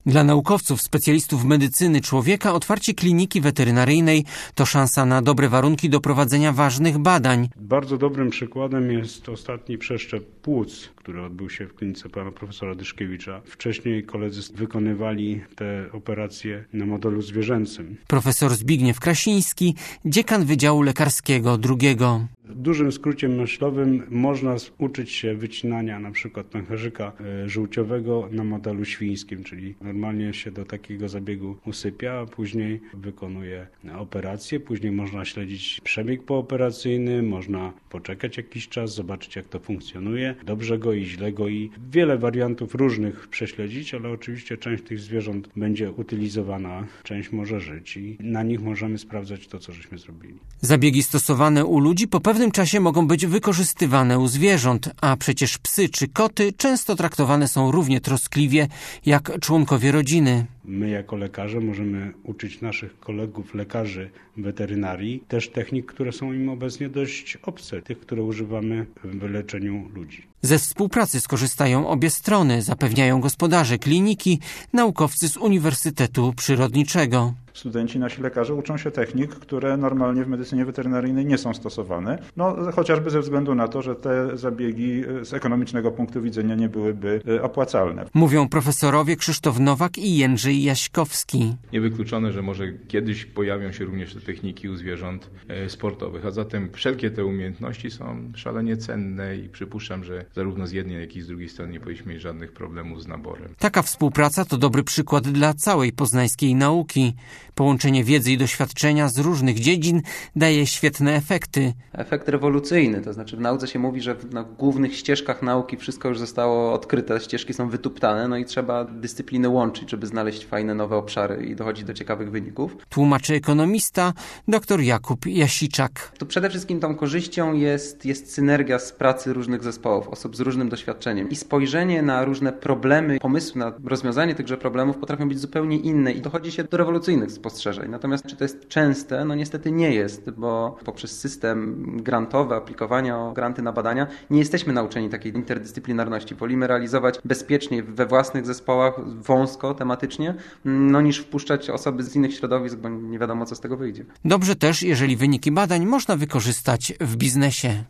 Dla naukowców, specjalistów medycyny człowieka otwarcie kliniki weterynaryjnej to szansa na dobre warunki do prowadzenia ważnych badań. Bardzo dobrym przykładem jest ostatni przeszczep płuc, który odbył się w klinice pana profesora Dyszkiewicza. Wcześniej koledzy wykonywali te operacje na modelu zwierzęcym. Profesor Zbigniew Krasiński, dziekan Wydziału Lekarskiego II. W dużym skrócie myślowym można uczyć się wycinania na przykład pęcherzyka żółciowego na modelu świńskim, czyli normalnie się do takiego zabiegu usypia, a później wykonuje operację. Później można śledzić przebieg pooperacyjny, można poczekać jakiś czas, zobaczyć jak to funkcjonuje, dobrze goi, źle goi. Wiele wariantów różnych prześledzić, ale oczywiście część tych zwierząt będzie utylizowana, część może żyć i na nich możemy sprawdzać to, co żeśmy zrobili. Zabiegi stosowane u ludzi po pewnym czasie mogą być wykorzystywane u zwierząt, a przecież psy czy koty często traktowane są równie troskliwie jak członkowie rodziny. My jako lekarze możemy uczyć naszych kolegów lekarzy weterynarii też technik, które są im obecnie dość obce, tych, które używamy w leczeniu ludzi. Ze współpracy skorzystają obie strony, zapewniają gospodarze kliniki, naukowcy z Uniwersytetu Przyrodniczego. Studenci, nasi lekarze uczą się technik, które normalnie w medycynie weterynaryjnej nie są stosowane. Chociażby ze względu na to, że te zabiegi z ekonomicznego punktu widzenia nie byłyby opłacalne. Mówią profesorowie Krzysztof Nowak i Jędrzej Jaśkowski. Niewykluczone, że może kiedyś pojawią się również te techniki u zwierząt sportowych, a zatem wszelkie te umiejętności są szalenie cenne i przypuszczam, że zarówno z jednej, jak i z drugiej strony nie powinniśmy mieć żadnych problemów z naborem. Taka współpraca to dobry przykład dla całej poznańskiej nauki. Połączenie wiedzy i doświadczenia z różnych dziedzin daje świetne efekty. Efekt rewolucyjny, to znaczy w nauce się mówi, że na głównych ścieżkach nauki wszystko już zostało odkryte, ścieżki są wytuptane, i trzeba dyscypliny łączyć, żeby znaleźć fajne nowe obszary i dochodzić do ciekawych wyników. Tłumaczy ekonomista dr Jakub Jasiczak. Tu przede wszystkim tą korzyścią jest synergia z pracy różnych zespołów, osób z różnym doświadczeniem i spojrzenie na różne problemy, pomysły na rozwiązanie tychże problemów potrafią być zupełnie inne i dochodzi się do rewolucyjnych spostrzeżeń. Natomiast czy to jest częste? Niestety nie jest, bo poprzez system grantowy, aplikowania o granty na badania nie jesteśmy nauczeni takiej interdyscyplinarności. Wolimy realizować bezpiecznie we własnych zespołach, wąsko, tematycznie, niż wpuszczać osoby z innych środowisk, bo nie wiadomo, co z tego wyjdzie. Dobrze też, jeżeli wyniki badań można wykorzystać w biznesie.